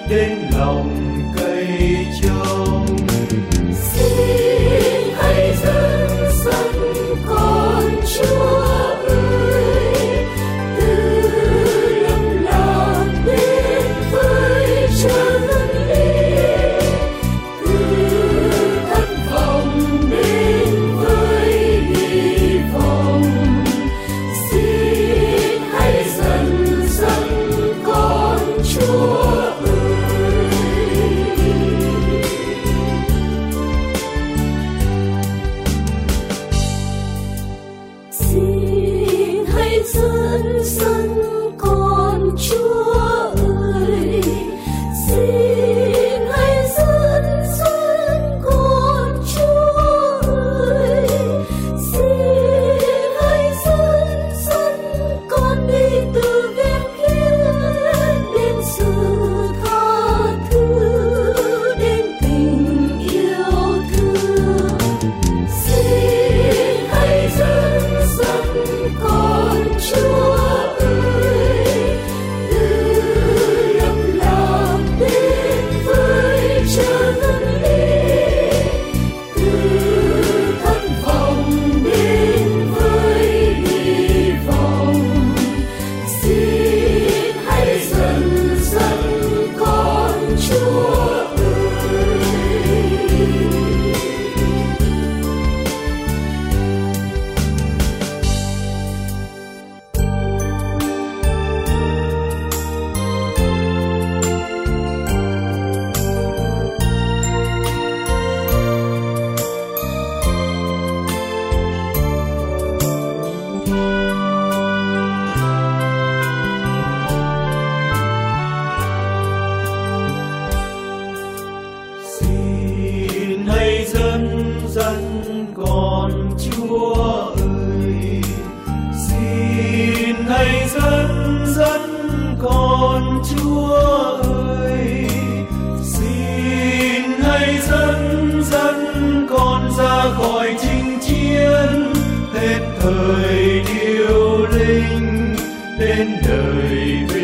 đến lòng cây trồng. Xin hãy dẫn dắt con Chúa ơi, từ lầm lạc đến với chân lý, từ thất vọng đến với hy vọng. Xin hãy dẫn dắt con Chúa ơi. Xin hãy dẫn dắt con Chúa ơi. Xin hãy dẫn dắt con Chúa ơi. Xin hãy dẫn dắt con đi từ việc hiến đến sự tha thứ, đến tình yêu thương. Xin hãy dẫn dắt con Chúa ơi, từ lầm lạc đến với chân lý, từ thất vọng đến với hy vọng. Xin hãy dẫn dắt con Chúa ơi. Xin hãy dẫn dắt con Chúa ơi. Xin hãy dẫn dắt con Chúa ơi. Xin hãy dẫn dắt con ra khỏi chinh chiến, hết thời điêu linh đến đời